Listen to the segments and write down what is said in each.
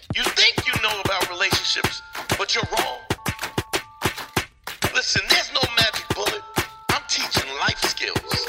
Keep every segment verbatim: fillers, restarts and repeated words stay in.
You think you know about relationships, but you're wrong. Listen, there's no magic bullet. I'm teaching life skills.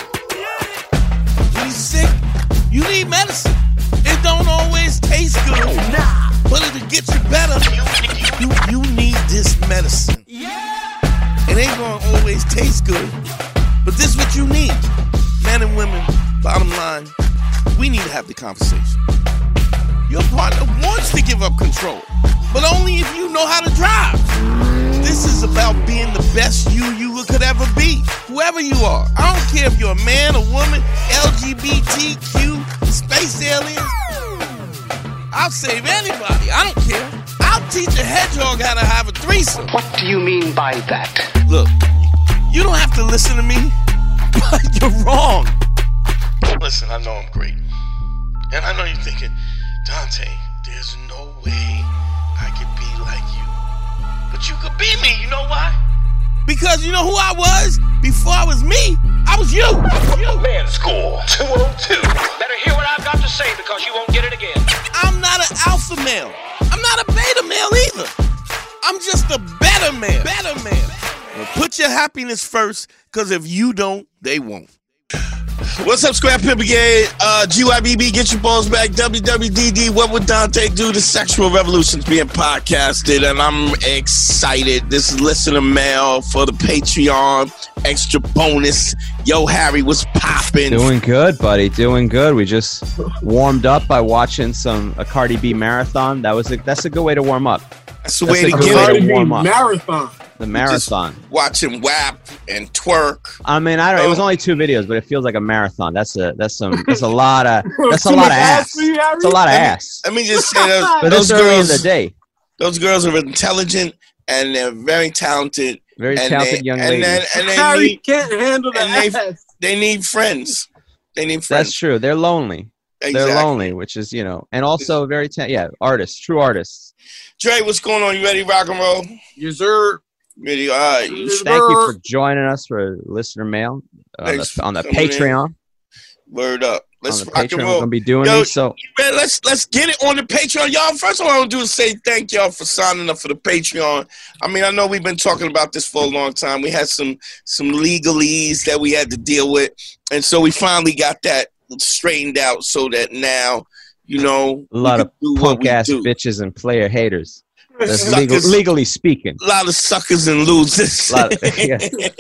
When you're sick, you need medicine. It don't always taste good, nah, but it'll get you better. You, you need this medicine. Yeah. It ain't gonna always taste good, but this is what you need. Men and women, bottom line, we need to have the conversation. Your partner wants to give up control, but only if you know how to drive. This is about being the best you you could ever be, whoever you are. I don't care if you're a man, a woman, L G B T Q, space aliens. I'll save anybody. I don't care. I'll teach a hedgehog how to have a threesome. What do you mean by that? Look, you don't have to listen to me, but you're wrong. Listen, I know I'm great. And I know you're thinking, Dante, there's no way I could be like you. But you could be me, you know why? Because you know who I was? Before I was me, I was you. you. Man School two oh two. Better hear what I've got to say because you won't get it again. I'm not an alpha male. I'm not a beta male either. I'm just a better man. Better man. Well, put your happiness first, because if you don't, they won't. What's up, Scrap Pit Brigade? Uh, G Y B B, get your balls back. W W D D, what would Dante do? The Sexual Revolution's being podcasted, and I'm excited. This is listener mail for the Patreon. Extra bonus. Yo, Harry, what's popping? Doing good, buddy. Doing good. We just warmed up by watching some a Cardi B marathon. That was a, that's a good way to warm up. That's the That's way a to good get way it. to warm up. Marathon. The marathon. Just watching W A P and twerk. I mean, I don't. It was only two videos, but it feels like a marathon. That's a that's some that's a lot of that's a lot of ass. It's a lot of ass. Let me just say those, But those it's early in girls. the day. Those girls are intelligent and they're very talented. Very and talented they, young and ladies. Then, and they Harry need, can't handle the and they- ass. they need friends. They need friends. That's true. They're lonely. Exactly. They're lonely, which is you know, and also very ta- yeah, artists, true artists. Dre, what's going on? You ready, rock and roll? Yes, sir. Ready? All right. Yes, Thank you sir. for joining us for listener mail on Thanks the, on the for coming in. Patreon. Word up. Let's on the rock Patreon, and we're roll. gonna be doing Yo, these. So Man, let's let's get it on the Patreon, y'all. First of all, I want to do is say thank y'all for signing up for the Patreon. I mean, I know we've been talking about this for a long time. We had some some legalese that we had to deal with, and so we finally got that straightened out so that now, you know, a lot we of can do what punk we ass do. bitches and player haters. That's Suckers. legal, legally speaking. A lot of suckers and losers. A lot of- yeah.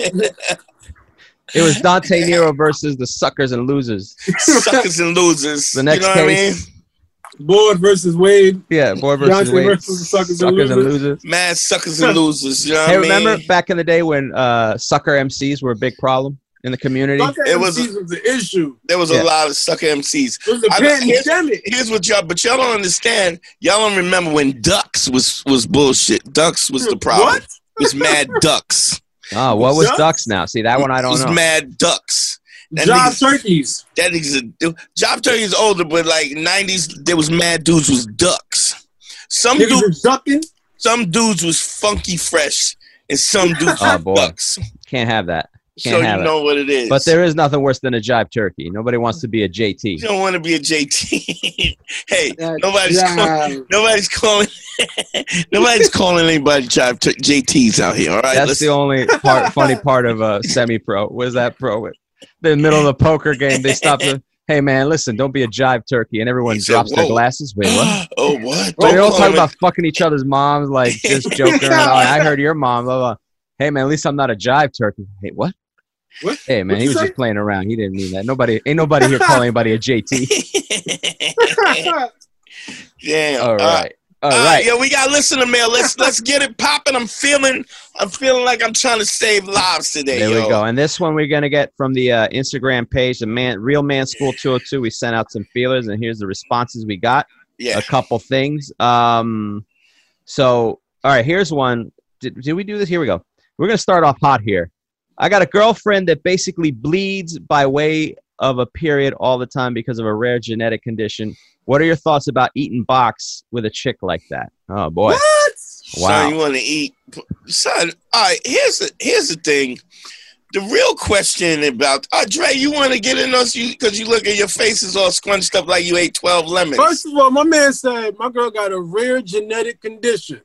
It was Dante Nero versus the suckers and losers. Suckers and losers. The next you know case. what Boyd versus Wade. Yeah, boy versus Beyonce Wade. versus the suckers and losers. losers. I mean? Mad suckers and losers. You know Hey, what I mean? remember back in the day when uh, sucker M Cs were a big problem in the community? It It was, was- was the issue. There was Yeah. a lot of sucker M Cs. It was a I- here's, pandemic. here's what y'all, but y'all don't understand. Y'all don't remember when Ducks was was bullshit. Ducks was the problem. What? It was Mad Ducks. Oh, what was Ducks? Ducks now? See, that one I It don't was know. Mad Ducks. That Job niggas- turkeys. That is a Job Turkey is older, but like nineties, there was mad dudes was ducks. Some Niggas dudes, was ducking. some dudes was funky fresh, and some dudes Oh, were boy. ducks. Can't have that. So Can't you have it. know what it is. But there is nothing worse than a jive turkey. Nobody wants to be a J T. you don't want to be a J T. Hey, Uh, nobody's yeah. calling, nobody's calling nobody's calling anybody jive t- J Ts out here. All right, That's let's the only part, funny part of a semi-pro. Was that pro? In the middle of the poker game, they stop the. Hey man, listen! Don't be a jive turkey, and everyone He said, drops their "Whoa." glasses. Wait, what? Oh, what? But they Don't all call talk him about fucking each other's moms, like just joking around. Oh, I heard your mom. Blah, blah. Hey man, at least I'm not a jive turkey. Hey, what? What? Hey man, What'd he you was say? just playing around. He didn't mean that. Nobody, ain't nobody here calling anybody a J T. Damn. All Uh, right, all All right. right, yeah, we got listener mail. Let's let's get it popping. I'm feeling, I'm feeling like I'm trying to save lives today. There yo. we go. And this one we're gonna get from the uh, Instagram page, the man, Real Man School two oh two. We sent out some feelers, and here's the responses we got. Yeah. A couple things. Um, so all right, here's one. Did, did we do this? Here we go. We're gonna start off hot here. I got a girlfriend that basically bleeds by way of a period all the time because of a rare genetic condition. What are your thoughts about eating box with a chick like that? Oh boy. What? Wow. Son, you want to eat? Son, all right. Here's the here's the thing. the real question about Andre, you want to get in us because you, you look at your face is all scrunched up like you ate twelve lemons. First of all, my man said my girl got a rare genetic condition.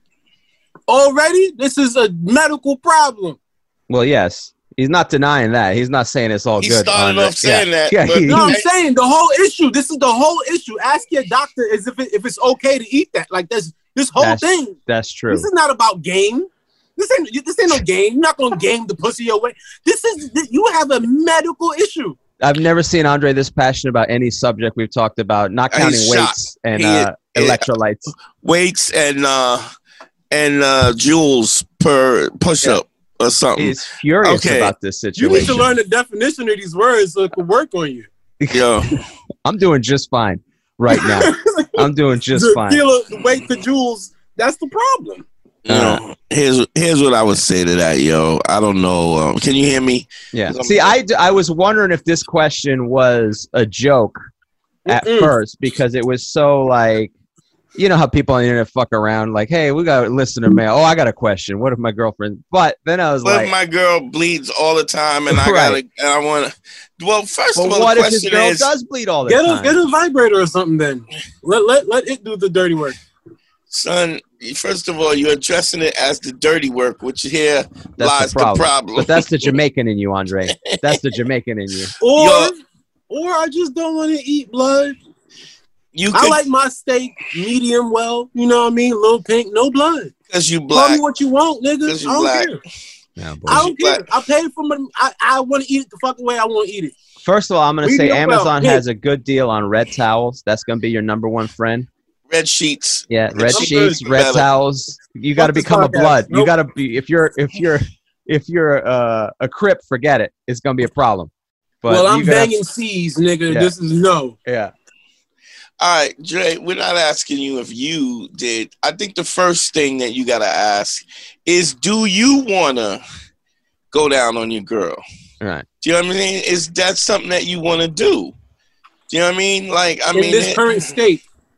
Already, this is a medical problem. Well, yes. He's not denying that. He's not saying it's all he good. He started Andre. off saying yeah. that. Yeah, but he, no, I'm saying the whole issue. This is the whole issue. Ask your doctor as if it, if it's okay to eat that. Like this, this whole that's, thing. That's true. This is not about game. This ain't this ain't no game. You're not gonna game the pussy away. This is you have a medical issue. I've never seen Andre this passionate about any subject we've talked about, not counting He's weights shocked. and He, uh, yeah, electrolytes. Weights and uh, and uh, joules per push-up yeah. or something. He's furious okay. about this situation. You need to learn the definition of these words so it can work on you. Yo, I'm doing just fine right now. I'm doing just the fine. Kilo, the weight to joules, that's the problem. You know, here's here's what I would say to that, yo. I don't know. Um, can you hear me? Yeah. See, I, I was wondering if this question was a joke at Mm-mm. first because it was so like, you know how people on the internet fuck around like, hey, we got a listener mail. Oh, I got a question. What if my girlfriend? But then I was what like, what if my girl bleeds all the time and I right. gotta, and I want to. Well, first but of all, what the if question his girl is, does bleed all the get time? A, get a vibrator or something. Then let let let it do the dirty work. Son, first of all, you're addressing it as the dirty work, which here that's lies the problem. the problem. But that's the Jamaican in you, Andre. That's the Jamaican in you. Or, Yo, or I just don't want to eat blood. You I could, like my steak medium well. You know what I mean? Little pink, no blood. Because you black. Tell me what you want, nigga. I don't black. care. Yeah, I don't care. I paid for my. I, I want to eat it the fucking way I want to eat it. First of all, I'm going to say Medium Amazon well. has a good deal on red towels. That's going to be your number one friend. Red sheets. Yeah, red I'm sheets, good. red Better. towels. You got to this become a podcast. blood. You Nope. got to be if you're if you're if you're uh, a Crip, forget it. It's going to be a problem. But well, I'm you gotta- banging C's, nigga. Yeah. This is no. Yeah. All right, Dre, we're not asking you if you did. I think the first thing that you got to ask is, do you want to go down on your girl? All right. Do you know what I mean? Is that something that you want to do? Do you know what I mean? Like, I In mean, this it, current state.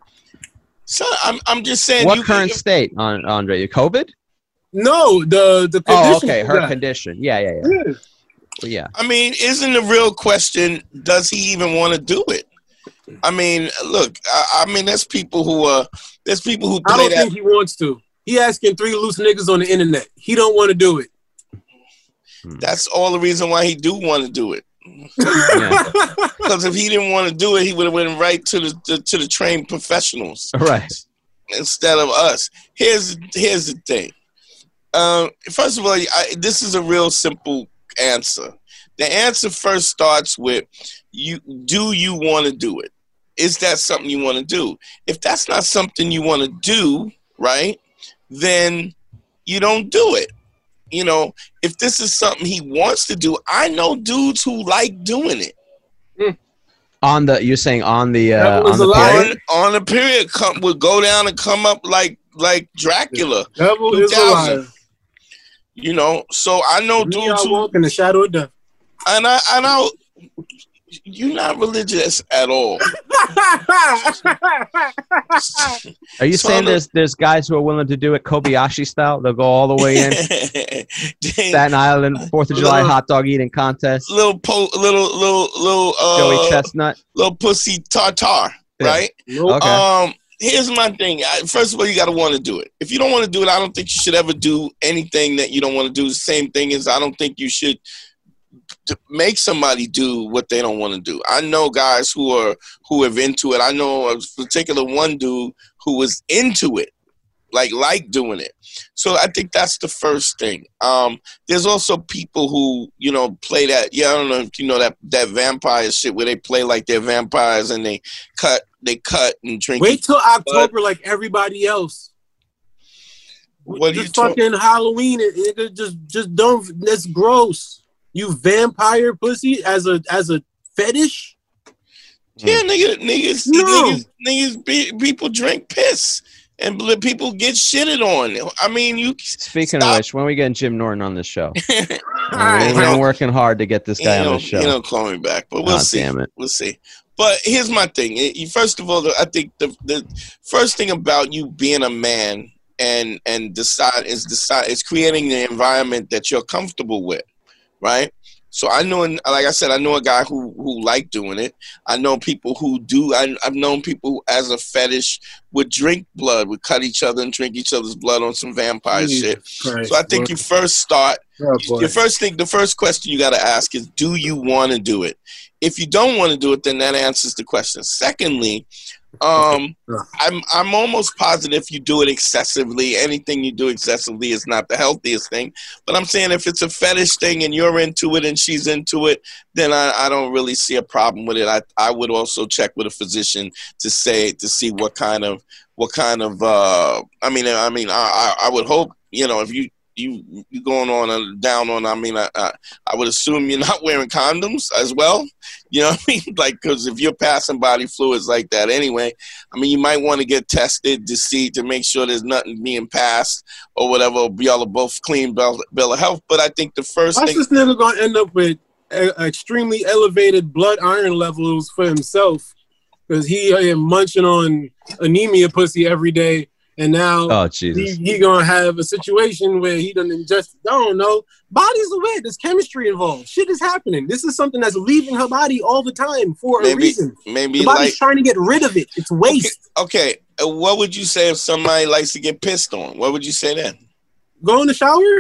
so I'm, I'm just saying. What you, current you, state, on Andre? COVID? No, the the condition. Oh, okay. Her got. condition. Yeah, yeah, yeah. Yeah. Well, yeah. I mean, isn't the real question, does he even want to do it? I mean, look, I, I mean, there's people who uh, there's people who I play don't that. think he wants to. He asking three loose niggas on the internet. He don't want to do it. That's all the reason why he do want to do it. Yeah. Because if he didn't want to do it, he would have went right to the, the to the trained professionals, Right. instead of us. Here's here's the thing. Um, first of all, I, this is a real simple answer. The answer first starts with you. Do you want to do it? Is that something you want to do? If that's not something you want to do, right, then you don't do it. You know, if this is something he wants to do, I know dudes who like doing it. On the, you're saying on the uh, That was on the a lie. period? On, on the period, come would go down and come up like like Dracula. Devil is a two liar. thousand. You know, so I know Me, dudes I who, walk in the shadow of death. and I I know you're not religious at all. Are you So saying the- there's there's guys who are willing to do it Kobayashi style? They'll go all the way in. Staten Island Fourth of July Little- hot dog eating contest. little po, little little little uh, Joey Chestnut. little pussy tartar, Yeah. right? Nope. Okay. Um, here's my thing. I, first of all, you got to want to do it. If you don't want to do it, I don't think you should ever do anything that you don't want to do. The same thing is, I don't think you should t- make somebody do what they don't want to do. I know guys who are who have into it. I know a particular one dude who was into it, like like doing it. So I think that's the first thing. Um, there's also people who, you know, play that. Yeah, I don't know if you know that that vampire shit where they play like they're vampires and they cut, they cut and drink. Wait till October like everybody else. What are you Just talking? fucking Halloween. It, it just just don't. That's gross. You vampire pussy as a as a fetish. Yeah, nigga, niggas, No. niggas, niggas, be, people drink piss and bl- people get shitted on. I mean, you. Speaking stop. of which, when we get Jim Norton on this show, He we've been working hard to get this guy on don't, the show. he don't call me back, but we'll Oh, see. damn it. We'll see. But here's my thing. It- you- First of all, I think the the first thing about you being a man and and decide is decide is creating the environment that you're comfortable with, right? So I know, like I said, I know a guy who who liked doing it. I know people who do. I, I've known people who, as a fetish, would drink blood, would cut each other and drink each other's blood on some vampire Jesus shit. Christ, so I think boy. you first start. Oh, boy. Your first thing, the first question you got to ask is, do you want to do it? If you don't want to do it, then that answers the question. Secondly, um, I'm I'm almost positive if you do it excessively, anything you do excessively is not the healthiest thing. But I'm saying if it's a fetish thing and you're into it and she's into it, then I, I don't really see a problem with it. I, I would also check with a physician to say to see what kind of what kind of uh, I mean I mean I I would hope, you know, if you you you going on and down on, I mean, I, I I would assume you're not wearing condoms as well. You know what I mean? Like, because if you're passing body fluids like that anyway, I mean, you might want to get tested to see, to make sure there's nothing being passed or whatever. Y'all are both clean bill, bill of health. But I think the first Watch thing. this nigga gonna end up with a, extremely elevated blood iron levels for himself because he uh, munching on anemia pussy every day. And now Oh, he, Jesus. he gonna have a situation where he done ingest. I don't know. Bodies are weird. There's chemistry involved. Shit is happening. This is something that's leaving her body all the time for a Maybe, reason. maybe The body's like, trying to get rid of it. It's waste. okay, uh, what would you say if somebody likes to get pissed on? What would you say then? Go in the shower.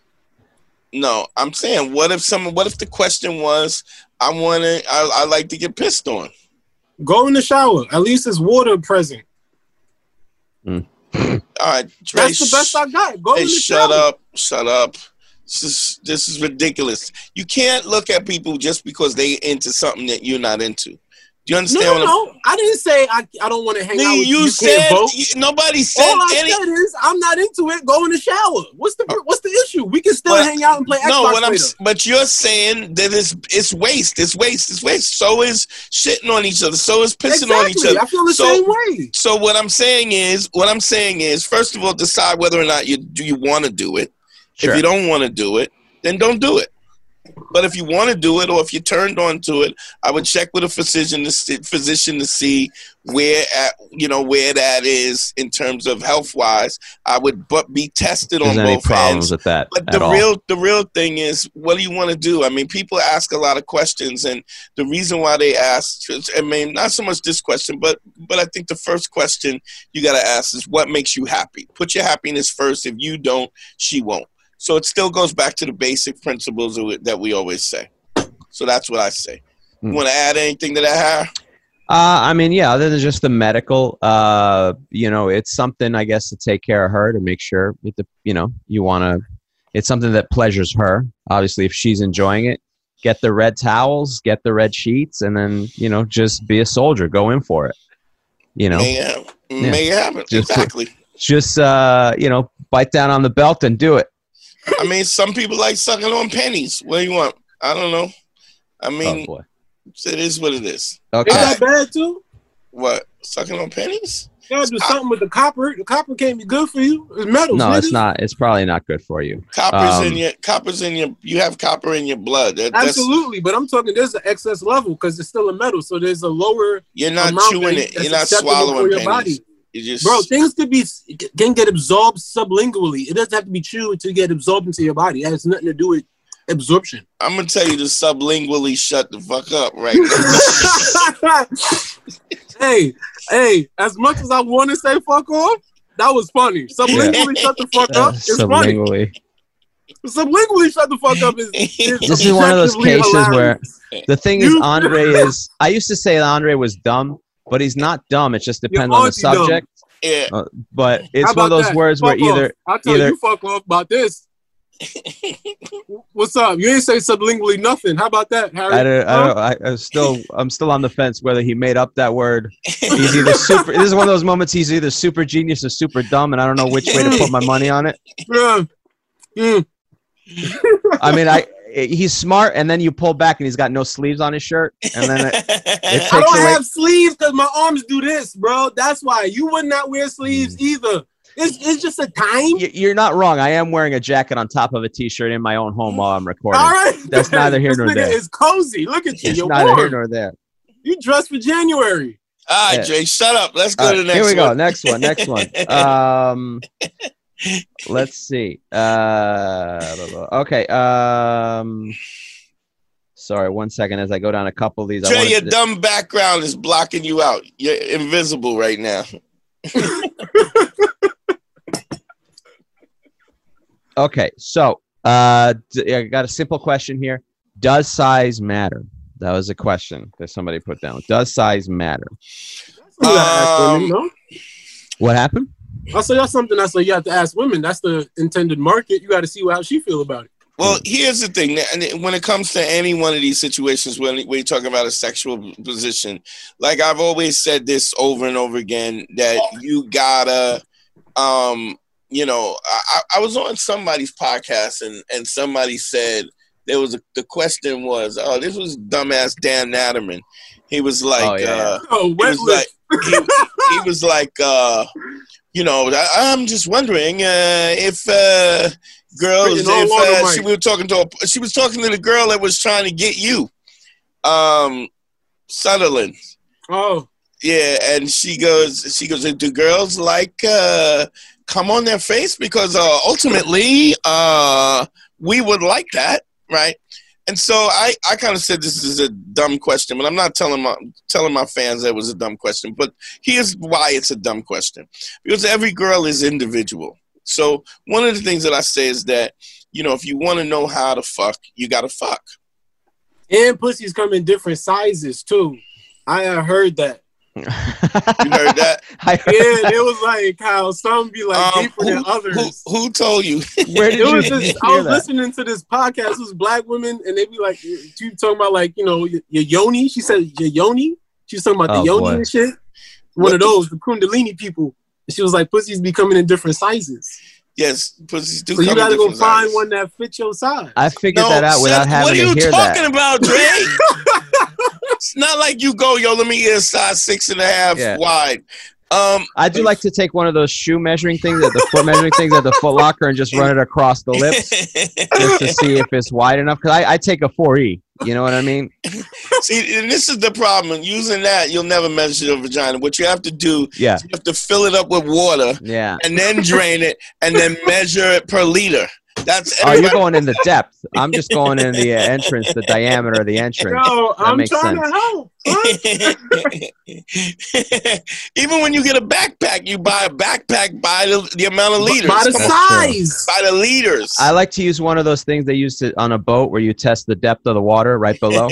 No, I'm saying, what if someone? What if the question was, I want to, I, I like to get pissed on. Go in the shower. At least there's water present. Mm. All right, Dre, That's the best I got. Go hey, in the shut shower. up, shut up. This is this is ridiculous. You can't look at people just because they into something that you're not into. Do you No, understand no, what I'm no. I didn't say I, I don't want to hang out saying? with You, you. You said can't vote. you, nobody said All I any. said is I'm not into it. Go in the shower. What's the What's the issue? We can still But- hang out and play Xbox No, what I'm. later. But you're saying that it's it's waste. It's waste. It's waste. So is shitting on each other. So is pissing exactly. on each other. I feel the So- same way. So what I'm saying is, what I'm saying is, first of all, decide whether or not you do you want to do it. Sure. If you don't want to do it, then don't do it. But if you want to do it, or if you're turned on to it, I would check with a physician to see, physician to see where at, you know where that is in terms of health wise. I would but be tested There's on any both problems ends. with that But at the all? real the real thing is, what do you want to do? I mean, people ask a lot of questions, and the reason why they ask, I mean, not so much this question, but but I think the first question you got to ask is, what makes you happy? Put your happiness first. If you don't, she won't. So it still goes back to the basic principles of it that we always say. So that's what I say. You Hmm. want to add anything to that, Harry? Uh, I mean, yeah, other than just the medical, uh, you know, it's something, I guess, to take care of her, to make sure, that the, you know, you want to, it's something that pleasures her. Obviously, if she's enjoying it, get the red towels, get the red sheets, and then, you know, just be a soldier, go in for it. You know, May, uh, may happen. Just- Exactly. just, uh, you know, bite down on the belt and do it. I mean, some people like sucking on pennies. What do you want? I don't know. I Oh, mean, boy. it is what it is. Okay. Is that bad too? What? Sucking on pennies? You gotta do something with the copper. The copper can't be good for you. It's metal. No, it's not. It's probably not good for you. Copper's Um, in your copper's in your you have copper in your blood. That, that's Absolutely, but I'm talking. There's an excess level because it's still a metal, so there's a lower you're not amount chewing that- it. that's You're not acceptable swallowing for your pennies. body. You just Bro, things could be can get absorbed sublingually. It doesn't have to be chewed to get absorbed into your body. It has nothing to do with absorption. I'm gonna tell you to sublingually shut the fuck up right now. hey, hey, as much as I want to say fuck off, that was funny. Sublingually shut the fuck up. It's funny. Sublingually. Sublingually shut the fuck up is, is This is one of those objectively cases where hilarious. the thing is, You- Andre is. I used to say Andre was dumb, but he's not dumb. It just depends You're on the anti-dumb. subject. Yeah. Uh, but it's How one of about those that? words Fuck where either off. I'll tell either- you fuck off about this. What's up? You ain't say sublingually nothing. How about that, Harry? I don't, I Huh? don't, I, I'm still, I'm still on the fence whether he made up that word. He's either super. This is one of those moments. He's either super genius or super dumb, and I don't know which way to put my money on it. Yeah. Mm. I mean, I he's smart, and then you pull back, and he's got no sleeves on his shirt, and then it, it I takes don't away. have sleeves because my arms do this, bro. That's why you would not wear sleeves either. It's it's just a time. Y- You're not wrong. I am wearing a jacket on top of a t-shirt in my own home while I'm recording. All right, That's neither here this nor nigga there. is cozy. Look at you. It's You're neither warm. here nor there. You dressed for January. All right, Yeah. Jay, shut up. Let's go All to right, the next here we one. go. Next one. Next one. Um, Let's see. Uh, okay. Um, sorry, one second as I go down a couple of these. Trey, I your to... dumb background is blocking you out. You're invisible right now. Okay, so uh, I got a simple question here. Does size matter? That was a question that somebody put down. Does size matter? Um, women, no? What happened? I say that's something that's like you have to ask women. That's the intended market. You got to see how she feel about it. Well, here's the thing. And when it comes to any one of these situations when we're talking about a sexual position, like I've always said this over and over again, that you gotta, um, you know, I, I was on somebody's podcast and, and somebody said there was a, the question was, oh, this was dumbass Dan Natterman. He was like, oh, yeah. uh, oh, he was like, he, he was like, uh, you know, I, I'm just wondering uh, if uh, girls, if uh, she, we were talking to, a, she was talking to the girl that was trying to get you, um, Sutherland. Oh, yeah, and she goes, she goes, do girls like uh, come on their face because uh, ultimately uh, we would like that, right? And so I, I kind of said this is a dumb question, but I'm not telling my telling my fans that it was a dumb question. But here's why it's a dumb question. Because every girl is individual. So one of the things that I say is that, you know, if you want to know how to fuck, you got to fuck. And pussies come in different sizes, too. I uh, heard that. You heard that? I heard yeah, that. it was like how some be like Um, deeper who, than others. Who, who told you? Where did It you was hear just, I was that? listening to this podcast. It was black women, and they be like, you talking about like, you know, your, your yoni. She said your yoni. She was talking about Oh, the yoni boy. and shit. One What of those, the Kundalini people. And she was like, pussies be coming in different sizes. Yes, pussies do So you come in gotta go different find sizes. one that fits your size. I figured No, that out without Seth, having what are you to hear talking that. about, Dre? It's not like you go, yo, let me get a size six and a half Yeah. wide. Um, I do like to take one of those shoe measuring things, at the foot measuring things at the Foot Locker, and just run it across the lips just to see if it's wide enough. Because I, I take a four E. You know what I mean? See, and this is the problem. Using that, you'll never measure your vagina. What you have to do Yeah. is you have to fill it up with water Yeah. and then drain it and then measure it per liter. That's Oh, you're everybody- going in the depth. I'm just going in the uh, entrance, the diameter of the entrance. Yo, That I'm makes trying sense. to help. Huh? Even when you get a backpack, you buy a backpack by the, the amount of liters. By the Come on, size. by the liters. I like to use one of those things they use to, on a boat where you test the depth of the water right below.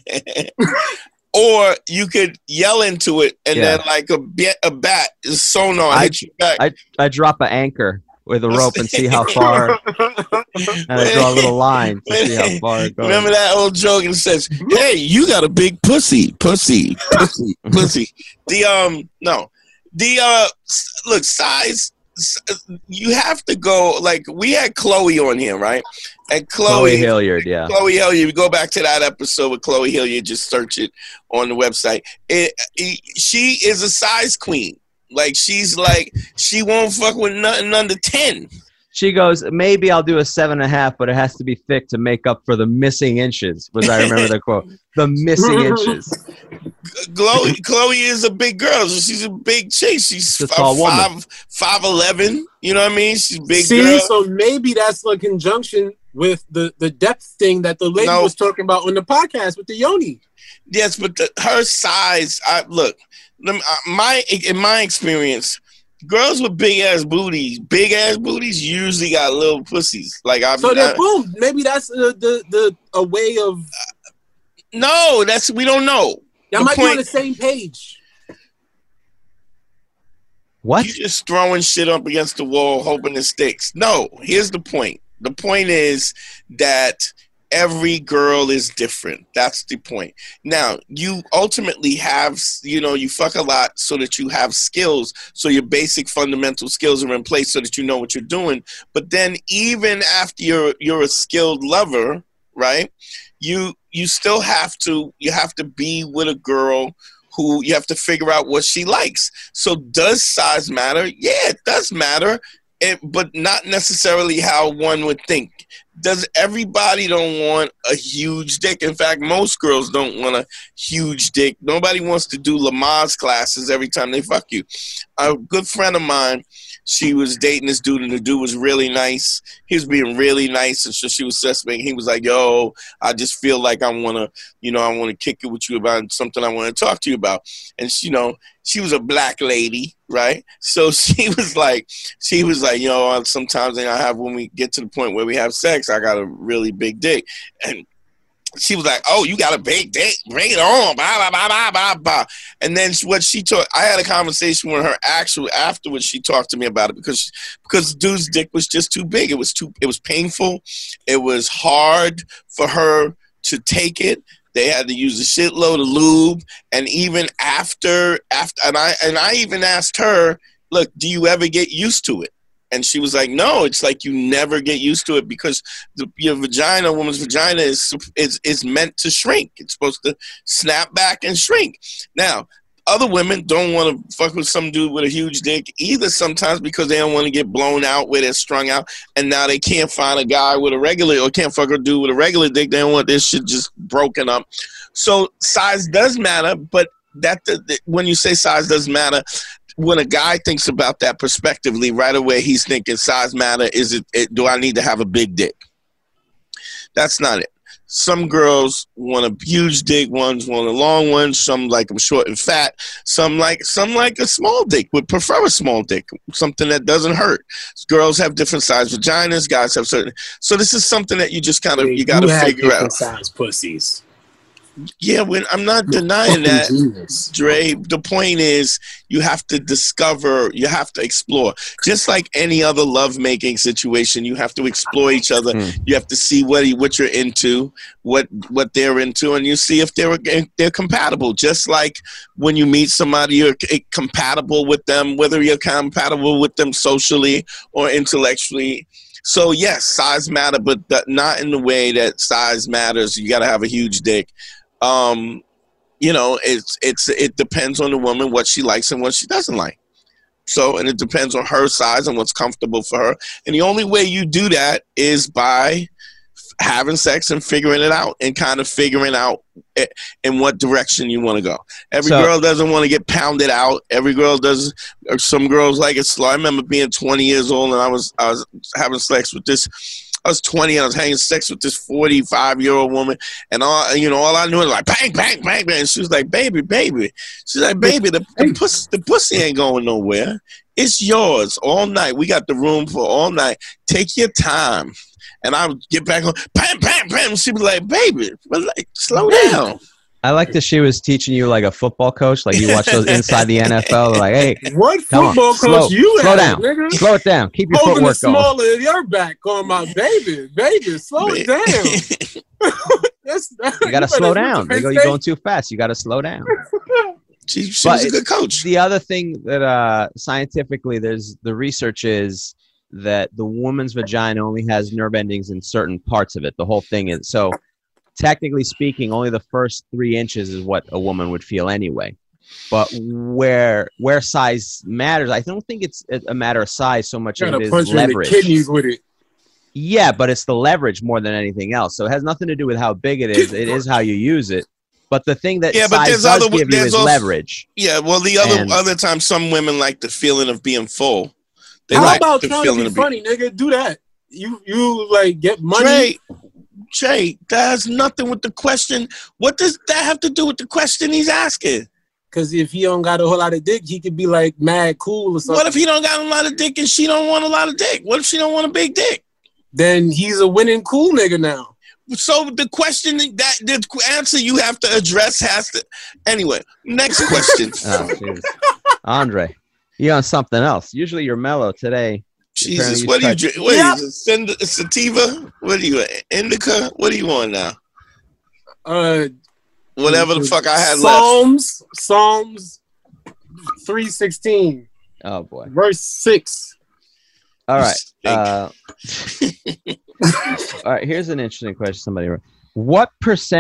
Or you could yell into it and Yeah. then like a, bat, a bat is sonar I- hit you back. I, I drop an anchor with a rope and see how far, and I draw a little line to see how far it goes. Remember that old joke and it says, "Hey, you got a big pussy, pussy, pussy, pussy." The um, no, the uh, s- look size. s- You have to go. Like we had Chloe on here, right? And Chloe Chloe, Hilliard, yeah. Chloe Hilliard. You go back to that episode with Chloe Hilliard. Just search it on the website. It, it, she is a size queen. Like she's like she won't fuck with nothing under ten. She goes, maybe I'll do a seven and a half, but it has to be thick to make up for the missing inches. Was I remember the quote? The missing inches. Chloe, Chloe is a big girl. So she's a big chick. She's She's a tall five, woman. five eleven. You know what I mean? She's a big See, girl. so maybe that's a conjunction with the, the depth thing that the lady No. was talking about on the podcast with the yoni. Yes, but the, her size. I look. lem- uh, My in my experience, girls with big ass booties, big ass booties usually got little pussies. Like I. So I then, boom, maybe that's uh, the the a way of no, that's we don't know. y'all The might be on point- the same page. What? You just throwing shit up against the wall, hoping it sticks. No, here's the point. The point is that every girl is different. That's the point. Now, you ultimately have, you know, you fuck a lot so that you have skills, so your basic fundamental skills are in place so that you know what you're doing. But then even after you're you're a skilled lover, right? You you still have to you have to be with a girl who you have to figure out what she likes. So does size matter? Yeah, it does matter. It, but not necessarily how one would think. does everybody don't want a huge dick? In fact, most girls don't want a huge dick. Nobody wants to do Lamaze classes every time they fuck you. A good friend of mine, she was dating this dude, and the dude was really nice. He was being really nice, and so she was suspect. He was like, yo, I just feel like I want to, you know, I want to kick it with you about something I want to talk to you about. And, she, you know, she was a black lady, right? So she was like, she was like, you know, sometimes I have, when we get to the point where we have sex, I got a really big dick. And she was like, oh, you got a big dick? Bring it on. Blah, blah, blah, blah, blah, blah. And then what she told, I had a conversation with her actually afterwards. She talked to me about it because because the dude's dick was just too big. It was too, it was painful. It was hard for her to take it. They had to use a shitload of lube. And even after, after, and I, and I even asked her, look, do you ever get used to it? And she was like, no, it's like you never get used to it because the, your vagina, a woman's vagina is, is is meant to shrink. It's supposed to snap back and shrink. Now, other women don't want to fuck with some dude with a huge dick either sometimes because they don't want to get blown out where they're strung out. And now they can't find a guy with a regular or can't fuck a dude with a regular dick. They don't want this shit just broken up. So size does matter, but that the, the, when you say size doesn't matter, when a guy thinks about that prospectively, right away he's thinking size matter. Is it, it? Do I need to have a big dick? That's not it. Some girls want a huge dick. Ones want a long one. Some like them short and fat. Some like some like a small dick. Would prefer a small dick, something that doesn't hurt. Girls have different size vaginas. Guys have certain. So this is something that you just kind of you got to figure out. Size pussies. Yeah, when, I'm not denying that, Dre. The point is, you have to discover, you have to explore. Just like any other lovemaking situation, you have to explore each other. Mm. You have to see what what you're into, what what they're into, and you see if they're they're compatible. Just like when you meet somebody, you're compatible with them, whether you're compatible with them socially or intellectually. So yes, size matter, but not in the way that size matters. You got to have a huge dick. Um, you know, it's it's it depends on the woman what she likes and what she doesn't like. So, and it depends on her size and what's comfortable for her. And the only way you do that is by having sex and figuring it out and kind of figuring out in what direction you want to go. Every so, girl doesn't want to get pounded out. Every girl does. Or some girls like it slow. I remember being twenty years old and I was I was having sex with this. I was twenty and I was having sex with this forty-five year old woman, and all you know, all I knew was like bang, bang, bang, bang. And she was like, "Baby, baby." She's like, "Baby, the, the pussy, the pussy ain't going nowhere. It's yours all night. We got the room for all night. Take your time." And I would get back on, bam, bam, bam. She was like, "Baby, like, slow down." I like that she was teaching you like a football coach, like you watch those Inside the N F L. Like, hey, what football coach slow, you slow have, down, nigga? Slow it down, keep your Holding footwork the smaller going. Of your back, going my baby, baby, slow it down. that's, that's, you gotta slow down. You're going too fast. You gotta slow down. she she was a good coach. The other thing that uh, scientifically, there's the research is that the woman's vagina only has nerve endings in certain parts of it. The whole thing is so. Technically speaking, only the first three inches is what a woman would feel anyway. But where where size matters, I don't think it's a matter of size so much as it is punch leverage. In the kidneys with it. Yeah, but it's the leverage more than anything else. So it has nothing to do with how big it is. It is how you use it. But the thing that yeah, size does other, give you is also, leverage. Yeah, well, the other and, other time, some women like the feeling of being full. They how like about the trying feeling to be funny, be, nigga? Do that. You you like get money. Trey, Jay, that has nothing with the question. What does that have to do with the question he's asking? Because if he don't got a whole lot of dick, he could be like mad cool or something. What if he don't got a lot of dick and she don't want a lot of dick? What if she don't want a big dick? Then he's a winning cool nigga now. So the question that the answer you have to address has to. Anyway, next question. Oh, Andre, you're on something else. Usually you're mellow today. Jesus, what are you drinking? What yep. is it? Sativa? What are you? Indica? What are you on now? Uh, Whatever the fuck I had Psalms, left. Psalms, three sixteen. Oh boy, verse six. All right. Uh, all right. Here's an interesting question. Somebody wrote: what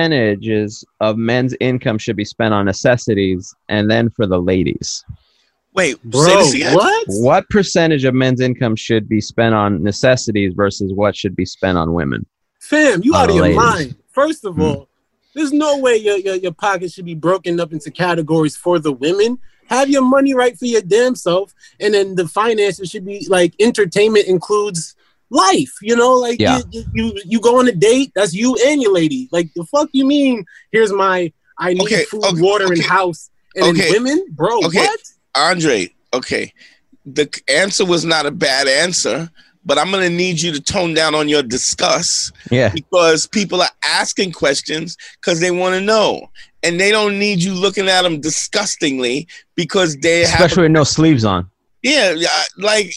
percentages of men's income should be spent on necessities, and then for the ladies? Wait, Bro, say this again. what? What percentage of men's income should be spent on necessities versus what should be spent on women? Fam, you On out of your ladies. mind. First of Hmm. all, there's no way your, your, your pocket should be broken up into categories for the women. Have your money right for your damn self. And then the finances should be like entertainment includes life, you know, like Yeah. you, you you go on a date, that's you and your lady. Like the fuck you mean? Here's my I need Okay, food, okay, water, and okay, house. And okay, then women, bro, okay. what? Andre, okay. The answer was not a bad answer, but I'm gonna need you to tone down on your discuss Yeah. because people are asking questions because they want to know, and they don't need you looking at them disgustingly because they have. Especially with no sleeves on. Yeah, yeah, like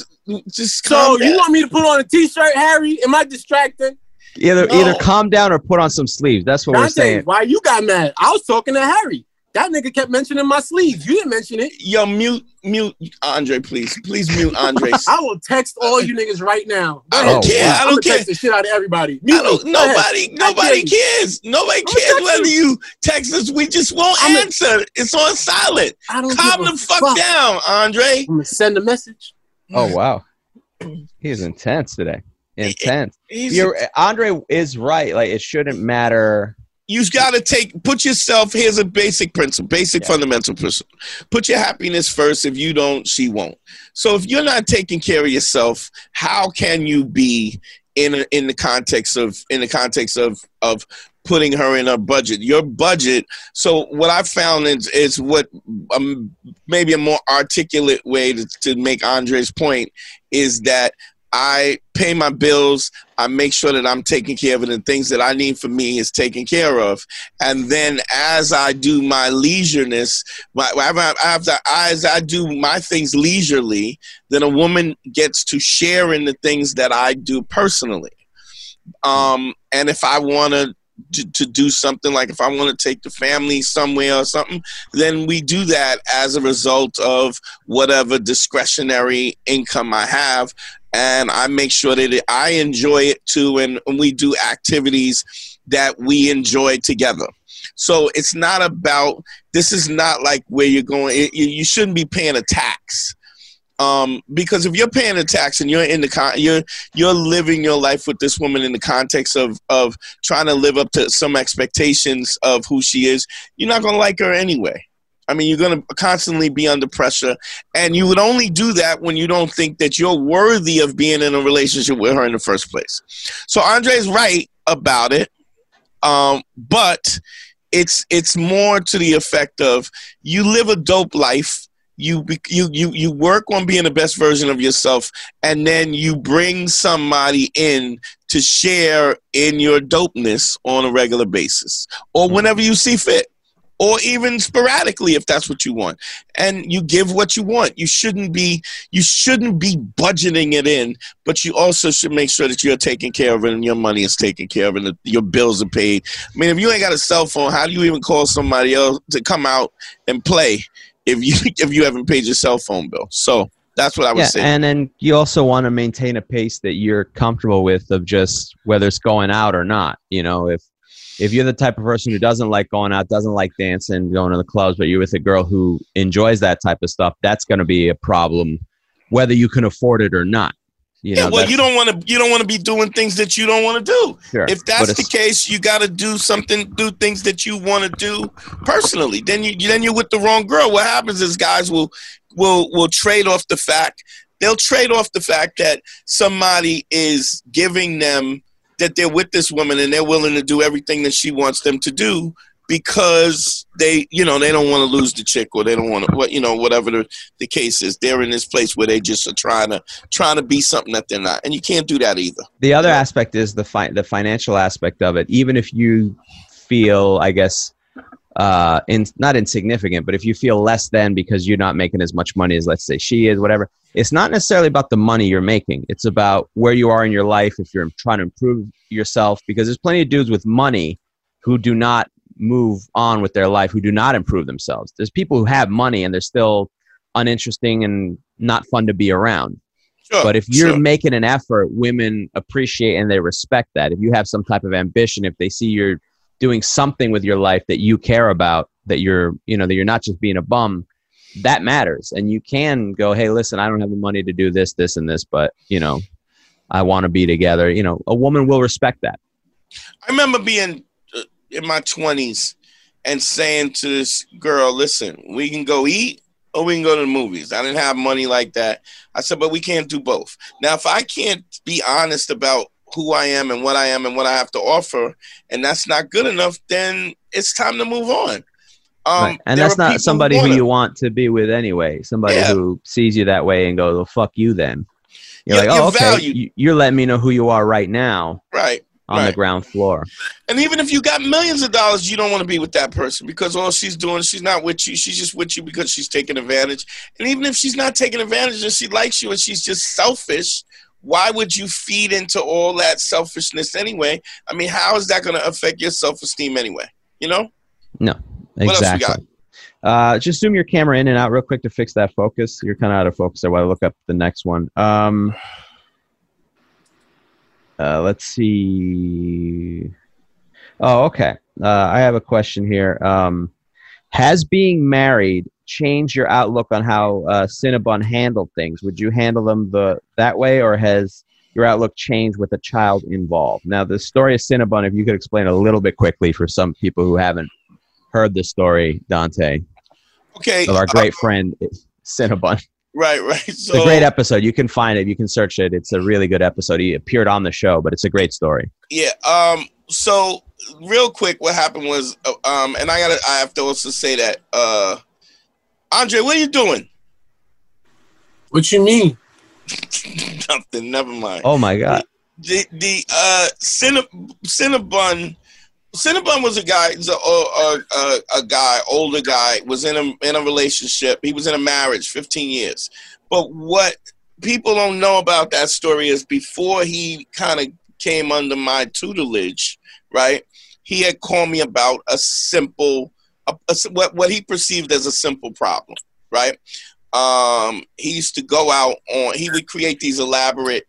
just So calm you down. want me to put on a t-shirt, Harry? Am I distracted? Either No. either calm down or put on some sleeves. That's what we're Dante, saying. why you got mad? I was talking to Harry. That nigga kept mentioning my sleeves. You didn't mention it. Yo, mute, mute, Andre, please, please mute Andre. I will text all you niggas right now. Go I ahead. don't care. I I'm don't gonna care. text the shit out of everybody. I Mute don't. me. Go ahead. Nobody. I Nobody dare cares. Nobody I'm cares texting. whether you text us. We just won't I'm a- answer. It's on silent. I don't Calm give a the fuck, fuck. down, Andre. I'm gonna send a message. Oh wow. He's intense today. Intense. He's- You're Andre is right. Like it shouldn't matter. You got to take, put yourself, here's a basic principle, basic Yeah. fundamental principle. Put your happiness first. If you don't, she won't. So if you're not taking care of yourself, how can you be in a, in the context of, in the context of, of putting her in a budget, your budget. So what I found is, is what um, maybe a more articulate way to, to make Andre's point is that I pay my bills. I make sure that I'm taking care of it, and things that I need for me is taken care of. And then as I do my leisureness, my, after, as I do my things leisurely, then a woman gets to share in the things that I do personally. Um, and if I want to To, to do something, like if I want to take the family somewhere or something, then we do that as a result of whatever discretionary income I have, and I make sure that I enjoy it too, and, and we do activities that we enjoy together. So it's not about, this is not like where you're going, it, you, you shouldn't be paying a tax. Um, because if you're paying a tax and you're in the con- you're you're living your life with this woman in the context of of trying to live up to some expectations of who she is, you're not gonna like her anyway. I mean, you're gonna constantly be under pressure, and you would only do that when you don't think that you're worthy of being in a relationship with her in the first place. So Andre's right about it, um, but it's it's more to the effect of you live a dope life. You, you you you work on being the best version of yourself, and then you bring somebody in to share in your dopeness on a regular basis, or whenever you see fit, or even sporadically if that's what you want. And you give what you want. You shouldn't be you shouldn't be budgeting it in, but you also should make sure that you're taking care of it and your money is taken care of and that your bills are paid. I mean, if you ain't got a cell phone, how do you even call somebody else to come out and play if you if you haven't paid your cell phone bill? So that's what I would Yeah, say. and then you also want to maintain a pace that you're comfortable with, of just whether it's going out or not. You know, if if you're the type of person who doesn't like going out, doesn't like dancing, going to the clubs, but you're with a girl who enjoys that type of stuff, that's going to be a problem, whether you can afford it or not. You yeah, know, well, that's- you don't want to you don't want to be doing things that you don't want to do. Sure, If but that's the it's- case, you got to do something, do things that you want to do personally. Then you then you're with the wrong girl. What happens is guys will will will trade off the fact they'll trade off the fact that somebody is giving them that they're with this woman and they're willing to do everything that she wants them to do because they, you know, they don't want to lose the chick, or they don't want to, what, you know, whatever the, the case is. They're in this place where they just are trying to trying to be something that they're not, and you can't do that either. The other aspect is the fi- the financial aspect of it. Even if you feel, I guess, uh, in, not insignificant, but if you feel less than because you're not making as much money as, let's say, she is, whatever, it's not necessarily about the money you're making. It's about where you are in your life, if you're trying to improve yourself, because there's plenty of dudes with money who do not move on with their life, who do not improve themselves. There's people who have money and they're still uninteresting and not fun to be around. Sure, But if you're sure. making an effort, women appreciate and they respect that. If you have some type of ambition, if they see you're doing something with your life that you care about, that you're, you know, that you're not just being a bum, that matters. And you can go, hey, listen, I don't have the money to do this, this, and this, but, you know, I want to be together. You know, a woman will respect that. I remember being uh, in my twenties and saying to this girl, listen, we can go eat or we can go to the movies. I didn't have money like that. I said, but we can't do both. Now, if I can't be honest about who I am and what I am and what I have to offer, and that's not good enough, then it's time to move on. Um, right. And that's not somebody who, who you want to be with anyway. Somebody yeah. who sees you that way and goes, well, fuck you then. You're, you're like, oh, okay, valued. You're letting me know who you are right now. Right. On right. the ground floor. And even if you got millions of dollars, you don't want to be with that person because all she's doing, she's not with you. She's just with you because she's taking advantage. And even if she's not taking advantage and she likes you and she's just selfish, why would you feed into all that selfishness anyway? I mean, how is that going to affect your self-esteem anyway? You know? No, exactly. Uh, just zoom your camera in and out real quick to fix that focus. You're kind of out of focus. I want to look up the next one. Um, uh, let's see. Oh, okay. Uh, I have a question here. Um, has being married changed your outlook on how uh, Cinnabon handled things? Would you handle them the that way, or has your outlook changed with a child involved? Now, the story of Cinnabon, if you could explain a little bit quickly for some people who haven't heard the story, Dante. Okay. Of our great uh, friend, Cinnabon. Right, right. So, it's a great episode. You can find it. You can search it. It's a really good episode. He appeared on the show, but it's a great story. Yeah. Um. So, real quick, what happened was, uh, um, and I gotta, I have to also say that, uh, Andre, what are you doing? What you mean? Nothing. Never mind. Oh my God. The the, the uh Cinnab- Cinnabon. Cinnabon was a guy, a, a, a, a guy, older guy, was in a in a relationship. He was in a marriage, fifteen years. But what people don't know about that story is before he kind of came under my tutelage, right? He had called me about a simple, a, a, what what he perceived as a simple problem, right? Um, he used to go out on. He would create these elaborate.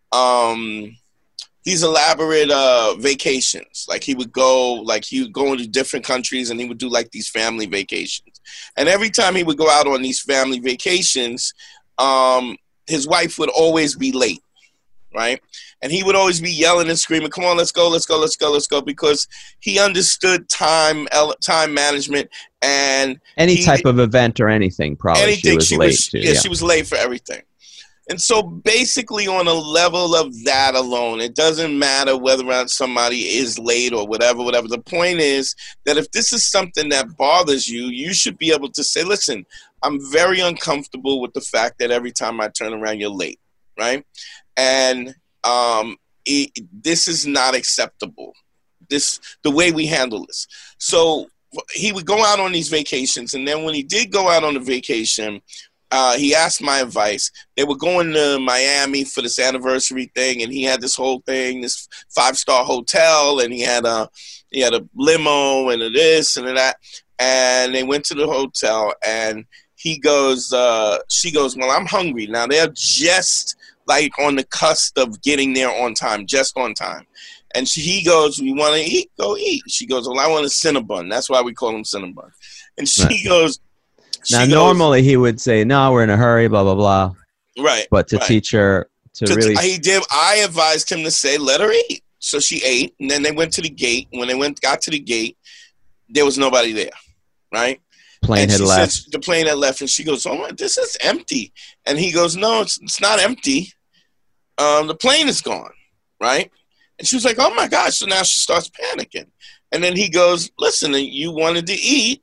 Um, These elaborate uh, vacations, like he would go, like he would go into different countries, and he would do like these family vacations. And every time he would go out on these family vacations, um, his wife would always be late, right? And he would always be yelling and screaming, "Come on, let's go, let's go, let's go, let's go!" Because he understood time, time management, and any he, type of event or anything. Probably anything, she was she late was, to. Yeah, Yeah, she was late for everything. And so basically on a level of that alone, it doesn't matter whether or not somebody is late or whatever, whatever. The point is that if this is something that bothers you, you should be able to say, listen, I'm very uncomfortable with the fact that every time I turn around, you're late, right? And um, it, this is not acceptable, this the way we handle this. So he would go out on these vacations, and then when he did go out on the vacation, Uh, he asked my advice. They were going to Miami for this anniversary thing, and he had this whole thing, this five-star hotel, and he had a he had a limo and a this and a that. And they went to the hotel, and he goes, uh, she goes, well, I'm hungry. Now, they're just like on the cusp of getting there on time, just on time. And she, he goes, you want to eat? Go eat. She goes, well, I want a Cinnabon. That's why we call him Cinnabon. And she right. goes, Now, goes, normally he would say, no, we're in a hurry, blah, blah, blah. Right. But to right. teach her to, to really. He did. I advised him to say, let her eat. So she ate. And then they went to the gate. When they went, got to the gate, there was nobody there. Right. Plane and had left. Said, the plane had left. And she goes, oh, this is empty. And he goes, no, it's, it's not empty. Um, the plane is gone. Right. And she was like, oh, my gosh. So now she starts panicking. And then he goes, listen, you wanted to eat.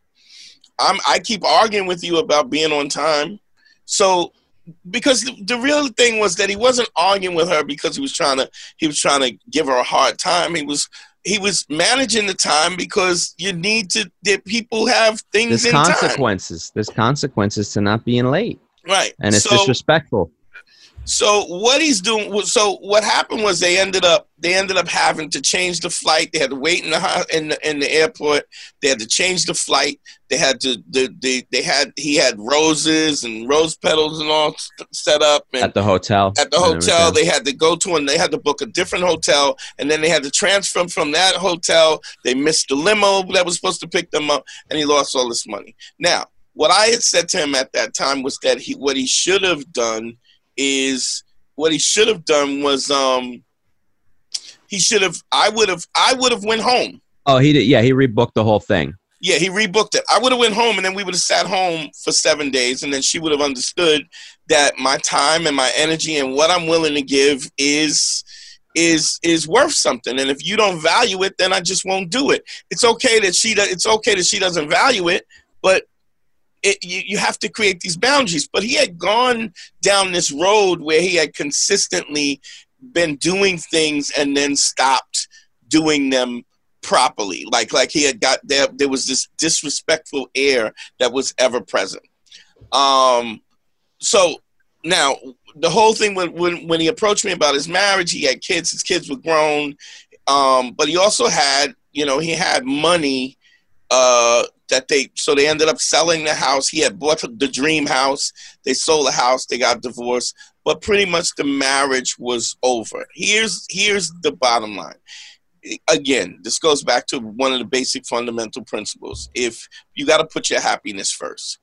I'm, I keep arguing with you about being on time. So, because the, the real thing was that he wasn't arguing with her because he was trying to, he was trying to give her a hard time. He was, he was managing the time because you need to, that people have things There's in consequences. time. There's consequences to not being late. Right. And it's so, disrespectful. So what he's doing, so what happened was they ended up, they ended up having to change the flight. They had to wait in the in the, in the airport. They had to change the flight. They had to, they, they, they had, he had roses and rose petals and all set up. And at the hotel. At the hotel, they had to go to, and they had to book a different hotel. And then they had to transfer from that hotel. They missed the limo that was supposed to pick them up, and he lost all this money. Now, what I had said to him at that time was that he, what he should have done is, what he should have done was, um, he should have, I would have, I would have went home. Oh, he did. Yeah, he rebooked the whole thing. Yeah, he rebooked it. I would have went home, and then we would have sat home for seven days, and then she would have understood that my time and my energy and what I'm willing to give is is is worth something. And if you don't value it, then I just won't do it. It's okay that she does, it's okay that she doesn't value it, but it, you, you have to create these boundaries. But he had gone down this road where he had consistently been doing things and then stopped doing them properly. Like like he had got there, there was this disrespectful air that was ever present. Um, so now the whole thing when, when when he approached me about his marriage, he had kids. His kids were grown, um, but he also had, you know, he had money uh, that they. So they ended up selling the house. He had bought the dream house. They sold the house. They got divorced. But pretty much the marriage was over. Here's here's the bottom line. Again, this goes back to one of the basic fundamental principles. If you got to put your happiness first.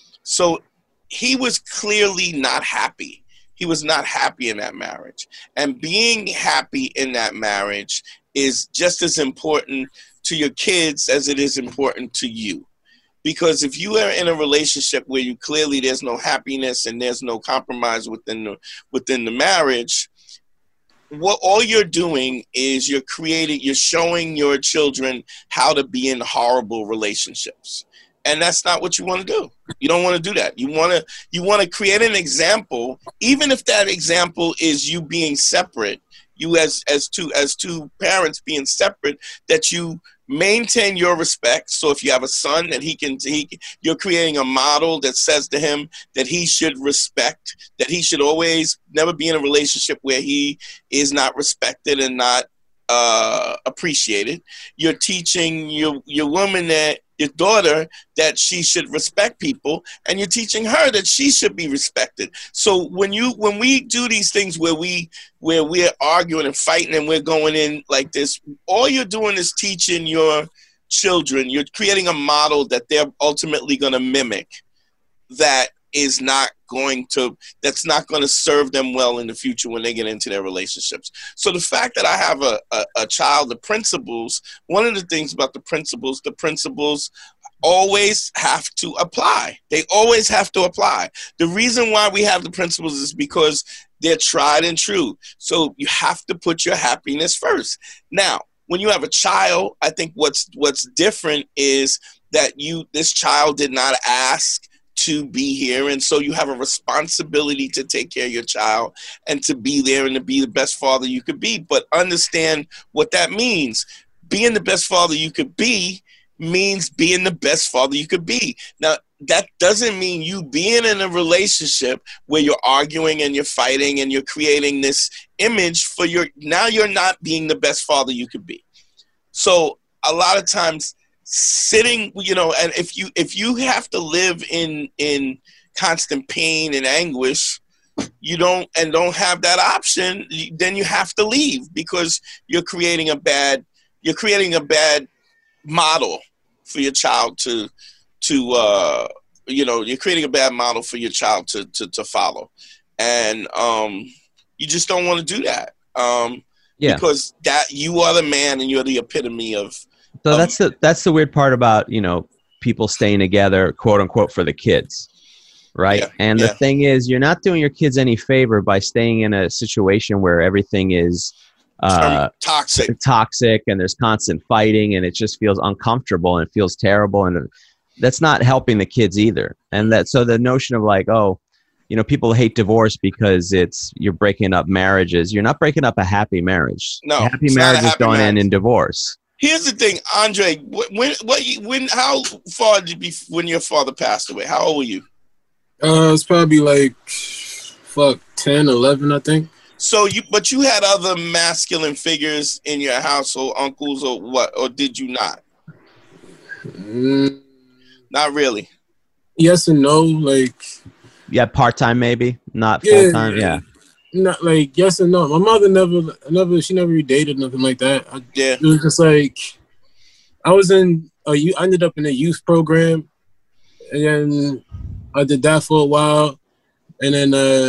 So he was clearly not happy. He was not happy in that marriage. And being happy in that marriage is just as important to your kids as it is important to you. Because if you are in a relationship where you clearly there's no happiness and there's no compromise within the within the marriage, what all you're doing is you're creating, you're showing your children how to be in horrible relationships. And that's not what you want to do. You don't want to do that. You want to, you want to create an example, even if that example is you being separate, you as, as two, as two parents being separate, that you maintain your respect. So if you have a son that he can, he, you're creating a model that says to him that he should respect, that he should always never be in a relationship where he is not respected and not uh, appreciated. You're teaching your, your woman that, your daughter, that she should respect people, and you're teaching her that she should be respected. So when you when we do these things where we where we're arguing and fighting and we're going in like this, all you're doing is teaching your children. You're creating a model that they're ultimately going to mimic. That is not going to that's not going to serve them well in the future when they get into their relationships. So the fact that I have a, a, a child, the principles, one of the things about the principles, the principles always have to apply. They always have to apply. The reason why we have the principles is because they're tried and true. So you have to put your happiness first. Now, when you have a child, I think what's what's different is that you this child did not ask to be here, and so you have a responsibility to take care of your child and to be there and to be the best father you could be. But understand what that means. Being the best father you could be means being the best father you could be. Now, that doesn't mean you being in a relationship where you're arguing and you're fighting and you're creating this image for your, now you're not being the best father you could be. So a lot of times sitting, you know, and if you if you have to live in in constant pain and anguish, you don't and don't have that option, then you have to leave, because you're creating a bad you're creating a bad model for your child to to uh, you know you're creating a bad model for your child to to, to follow, and um, you just don't want to do that, um, yeah. because that you are the man and you're the epitome of. So um, that's the that's the weird part about, you know, people staying together, quote unquote, for the kids, right? Yeah, and yeah. the thing is, you're not doing your kids any favor by staying in a situation where everything is uh, toxic, toxic, and there's constant fighting, and it just feels uncomfortable and it feels terrible, and that's not helping the kids either. And that so the notion of like, oh, you know, people hate divorce because it's you're breaking up marriages. You're not breaking up a happy marriage. No, happy marriages don't marriage. end in divorce. Here's the thing, Andre. When, what, when, how far did you when your father passed away? How old were you? Uh, it's probably like, fuck, ten, eleven, I think. So you, but you had other masculine figures in your household, uncles or what, or did you not? Mm, not really. Yes and no, like. Yeah, part time maybe, not yeah, full time. Yeah. Not like yes and no. My mother never, never, she never dated nothing like that. I, yeah, it was just like I was in a, I ended up in a youth program, and then I did that for a while, and then uh,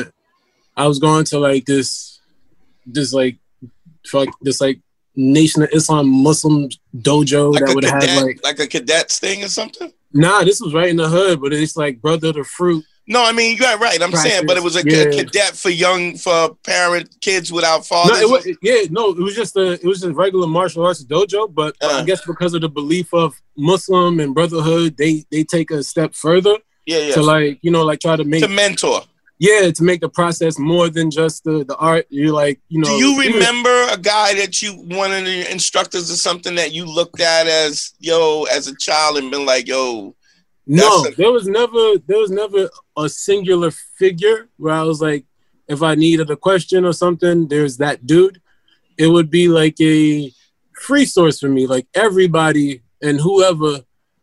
I was going to like this, this like, fuck, this like Nation of Islam Muslim dojo like that would have cadet, like, like a cadets thing or something. Nah, this was right in the hood, but it's like Brother of the Fruit. No, I mean, you got right. I'm Practice. saying, but it was a, Yeah. a cadet for young, for parent kids without fathers. No, it was, yeah, no, it was just a, it was just regular martial arts dojo, but Uh. I guess because of the belief of Muslim and brotherhood, they they take a step further yeah, yeah. to like, you know, like try to make, to mentor. yeah, to make the process more than just the, the art. You're like, you know. Do you even- remember a guy that you, one of the instructors or something that you looked at as, yo, as a child and been like, yo, No, That's a- there was never there was never a singular figure where I was like, if I needed a question or something, there's that dude. It would be like a free source for me, like everybody and whoever.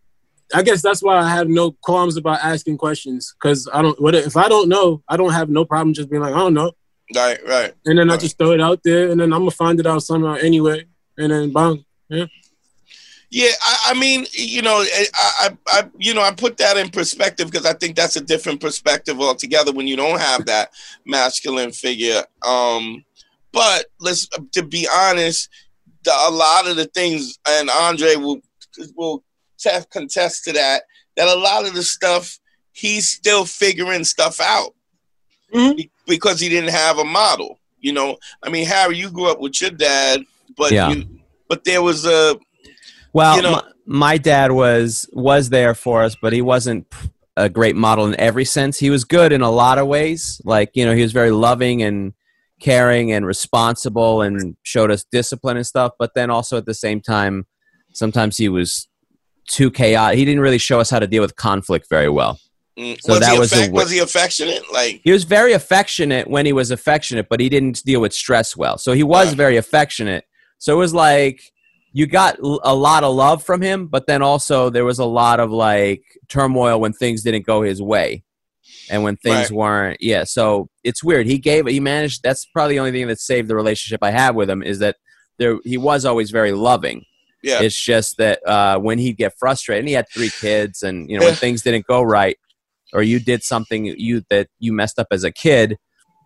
I guess that's why I have no qualms about asking questions, because I don't. What if I don't know? I don't have no problem just being like, I don't know, right, right. and then I Right. just throw it out there, and then I'm gonna find it out somehow anyway, and then bang, yeah. Yeah, I, I mean, you know, I, I, I, you know, I put that in perspective because I think that's a different perspective altogether when you don't have that masculine figure. Um, but let's, to be honest, the, a lot of the things, and Andre will will te- contest to that, that a lot of the stuff he's still figuring stuff out Mhm. be- because he didn't have a model. You know, I mean, Harry, you grew up with your dad, but Yeah. you, but there was a. Well, You know- my, my dad was was there for us, but he wasn't a great model in every sense. He was good in a lot of ways. Like, you know, he was very loving and caring and responsible and showed us discipline and stuff. But then also at the same time, sometimes he was too chaotic. He didn't really show us how to deal with conflict very well. Mm, So was, that he was affect, a- was he affectionate? Like, He was very affectionate when he was affectionate, but he didn't deal with stress well. So he was Right. very affectionate. So it was like you got l- a lot of love from him, but then also there was a lot of like turmoil when things didn't go his way and when things Right. weren't. Yeah. So it's weird. He gave, he managed, that's probably the only thing that saved the relationship I have with him is that there, he was always very loving. yeah, It's just that uh, when he'd get frustrated, and he had three kids, and you know when Yeah. things didn't go right, or you did something you that you messed up as a kid,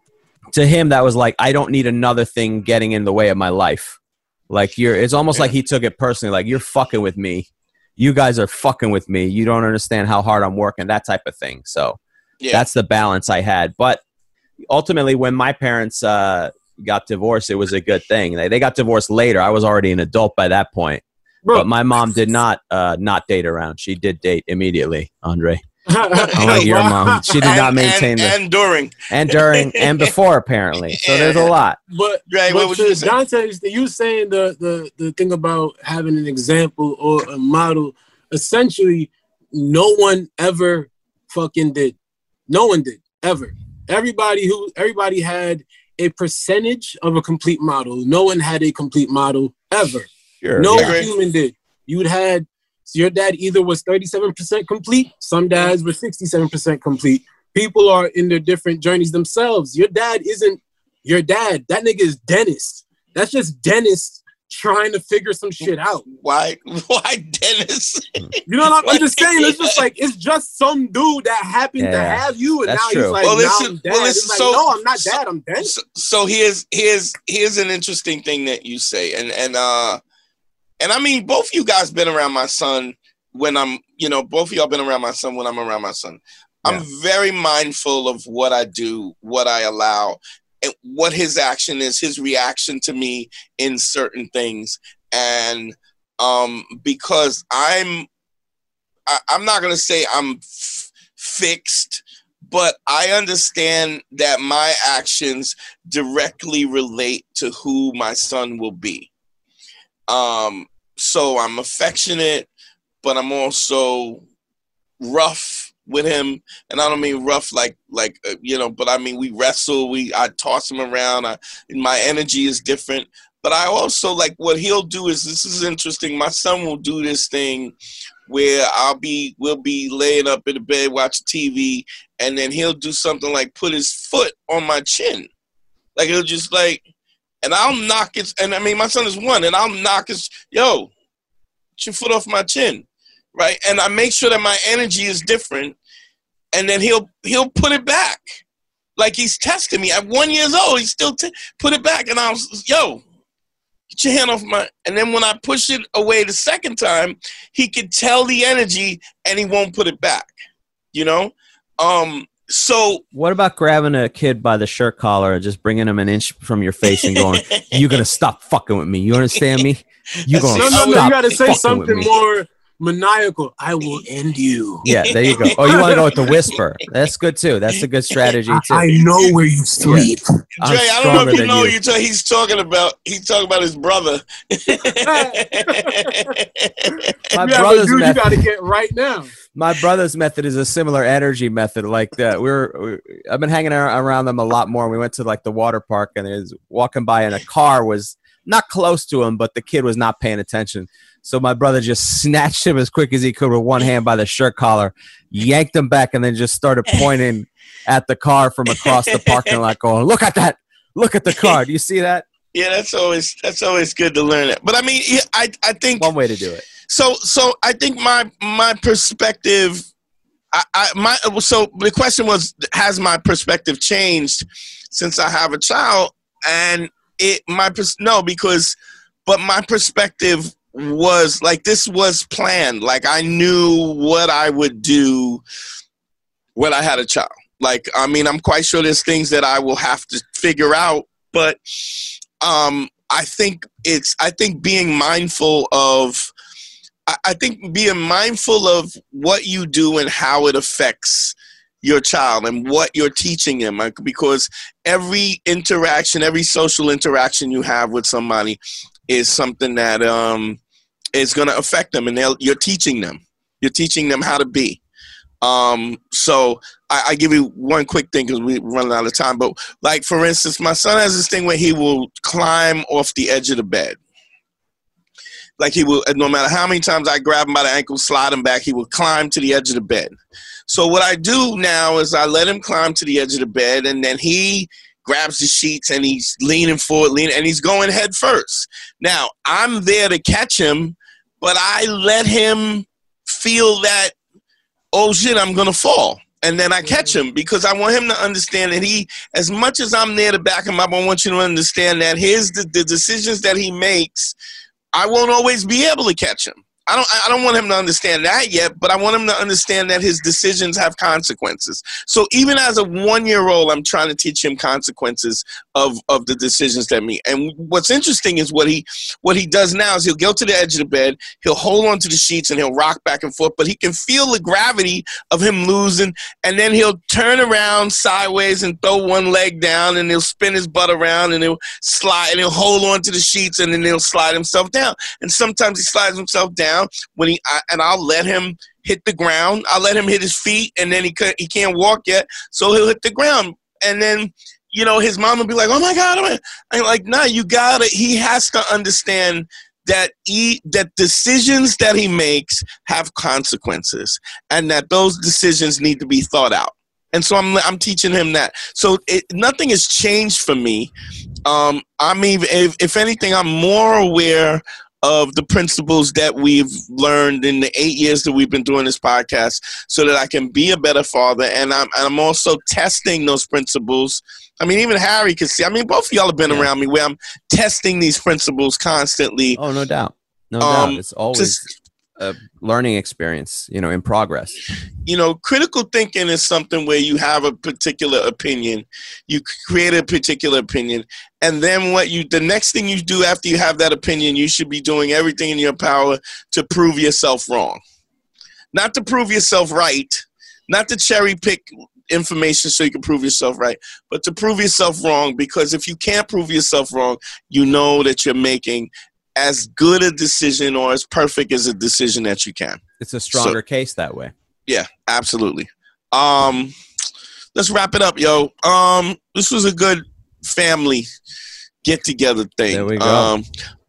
to him that was like, I don't need another thing getting in the way of my life. Like you're, it's almost Yeah. like he took it personally. Like you're fucking with me. You guys are fucking with me. You don't understand how hard I'm working. That type of thing. So yeah. that's the balance I had. But ultimately, when my parents uh, got divorced, it was a good thing. They, they got divorced later. I was already an adult by that point. Bro. But my mom did not uh, not date around. She did date immediately, Andre. Unlike your mom, she did not And- maintain and, the and during. and during and before apparently. So there's a lot. But, Right, what but was to you saying? Dante's, you saying the, the, the thing about having an example or a model, essentially, no one ever fucking did. No one did, ever. Everybody who everybody had a percentage of a complete model. No one had a complete model ever. Sure. No yeah. human did. You'd had so your dad either was thirty-seven percent complete, some dads were sixty-seven percent complete. People are in their different journeys themselves. Your dad isn't your dad. That nigga is Dennis. That's just Dennis trying to figure some shit out. Why? Why Dennis? You know what I'm, I'm just saying? It's just like it's just some dude that happened to Yeah, have you, and that's now true. he's like, Well, now listen- I'm dad. well, It's listen, like, so- no, I'm not so- dad. I'm Dennis. so, so here's here's here's an interesting thing that you say, and and uh, and I mean, both you guys been around my son when I'm, you know, both of y'all been around my son when I'm around my son. I'm very mindful of what I do, what I allow, and what his action is, his reaction to me in certain things. And um, because I'm, I, I'm not going to say I'm f- fixed, but I understand that my actions directly relate to who my son will be. Um, so I'm affectionate, but I'm also rough with him, and I don't mean rough like like uh, you know, but I mean we wrestle, we I toss him around. I, my energy is different, but I also like what he'll do is this is interesting. My son will do this thing where I'll be we'll be laying up in the bed watching T V, and then he'll do something like put his foot on my chin, like he'll just like, and I'll knock his. And I mean my son is one, and I'll knock his yo, get your foot off my chin. right? And I make sure that my energy is different, and then he'll he'll put it back. Like he's testing me. At one years old, he still t- put it back, and I was, yo, get your hand off my. And then when I push it away the second time, he could tell the energy, and he won't put it back. You know, um. So what about grabbing a kid by the shirt collar and just bringing him an inch from your face and going, "You're gonna stop fucking with me. You understand me? You're gonna no, no, stop no. You gotta say fucking something with me." more maniacal. I will end you. Yeah, there you go. Oh, you want to go with the whisper? That's good too. That's a good strategy too. I know where you sleep. Dre, I'm I don't know stronger if you than know you. you t- he's talking about he's talking about his brother. My Yeah, but brother's dude, you method. gotta get right now. My brother's method is a similar energy method. Like that, we were. We, I've been hanging ar- around them a lot more. We went to like the water park, and there's walking by, and a car was not close to him, but the kid was not paying attention. So my brother just snatched him as quick as he could with one hand by the shirt collar, yanked him back, and then just started pointing at the car from across the parking lot, going, "Look at that! Look at the car! Do you see that?" Yeah, that's always that's always good to learn it. But I mean, yeah, I I think One way to do it. so. So I think my my perspective. I, I my so the question was, has my perspective changed since I have a child? And it my pers- no because, but my perspective was like this was planned. Like I knew what I would do when I had a child. Like I mean, I'm quite sure there's things that I will have to figure out, but um, I think it's I think being mindful of. I think being mindful of what you do and how it affects your child and what you're teaching them, because every interaction, every social interaction you have with somebody is something that um, is going to affect them, and you're teaching them. You're teaching them how to be. Um, so I, I give you one quick thing because we're running out of time. But like, for instance, my son has this thing where he will climb off the edge of the bed. Like he will, no matter how many times I grab him by the ankle, slide him back, he will climb to the edge of the bed. So what I do now is I let him climb to the edge of the bed, and then he grabs the sheets and he's leaning forward, leaning, and he's going head first. Now, I'm there to catch him, but I let him feel that, oh shit, I'm going to fall. And then I catch him because I want him to understand that he, as much as I'm there to back him up, I want you to understand that his the, the decisions that he makes, I won't always be able to catch him. I don't I don't want him to understand that yet, but I want him to understand that his decisions have consequences. So even as a one-year-old, I'm trying to teach him consequences of, of the decisions that me. And what's interesting is what he what he does now is he'll go to the edge of the bed, he'll hold on to the sheets, and he'll rock back and forth, but he can feel the gravity of him losing, and then he'll turn around sideways and throw one leg down, and he'll spin his butt around, and he'll slide, and he'll hold on to the sheets, and then he'll slide himself down. And sometimes he slides himself down when he I, and I'll let him hit the ground. I'll let him hit his feet, and then he could, he can't walk yet, so he'll hit the ground. And then, you know, his mom will be like, "Oh my God!" I'm I'm like, "Nah, you got it." He has to understand that he that decisions that he makes have consequences, and that those decisions need to be thought out. And so I'm I'm teaching him that. So it, nothing has changed for me. Um, I'm even if, if anything, I'm more aware of the principles that we've learned in the eight years that we've been doing this podcast, so that I can be a better father. And I'm and I'm also testing those principles. I mean, even Harry can see. I mean, both of y'all have been Yeah. around me where I'm testing these principles constantly. Oh, no doubt. No Um, doubt. It's always just- a learning experience, you know, in progress. You know, critical thinking is something where you have a particular opinion, you create a particular opinion, and then what you, the next thing you do after you have that opinion, you should be doing everything in your power to prove yourself wrong. Not to prove yourself right, not to cherry pick information so you can prove yourself right, but to prove yourself wrong, because if you can't prove yourself wrong, you know that you're making as good a decision or as perfect as a decision that you can. It's a stronger case that way. Yeah, absolutely. Um, let's wrap it up, yo. Um, this was a good family get together thing. There we go. Um,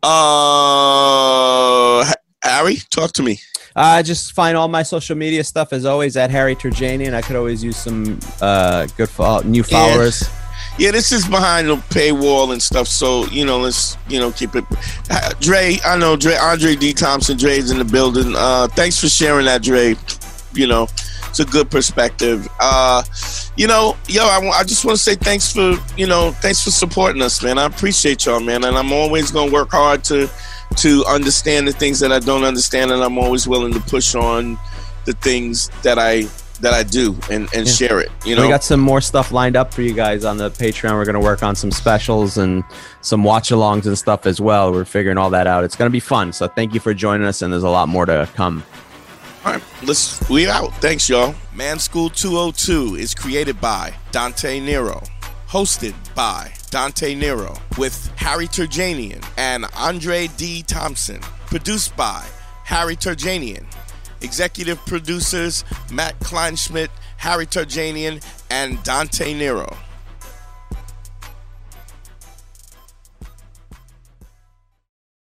uh, Harry, talk to me. I uh, just find all my social media stuff as always at Harry Turjanian. I could always use some uh, good fo- new followers. Yeah, this is behind the paywall and stuff. So, you know, let's, you know, keep it. Uh, Dre, I know Dre, Andre D. Thompson, Dre's in the building. Uh, thanks for sharing that, Dre. You know, it's a good perspective. Uh, you know, yo, I, I just want to say thanks for, you know, thanks for supporting us, man. I appreciate y'all, man. And I'm always going to work hard to, to understand the things that I don't understand. And I'm always willing to push on the things that I, that I do and, and yeah. share it. You know, we got some more stuff lined up for you guys on the Patreon. We're going to work on some specials and some watch-alongs and stuff as well. We're figuring all that out. It's going to be fun. So thank you for joining us, and there's a lot more to come. All right, let's we out. Thanks, y'all. Man School two oh two is created by Dante Nero, hosted by Dante Nero, with Harry Turjanian and Andre D. Thompson, produced by Harry Turjanian. Executive producers Matt Kleinschmidt, Harry Turjanian, and Dante Nero.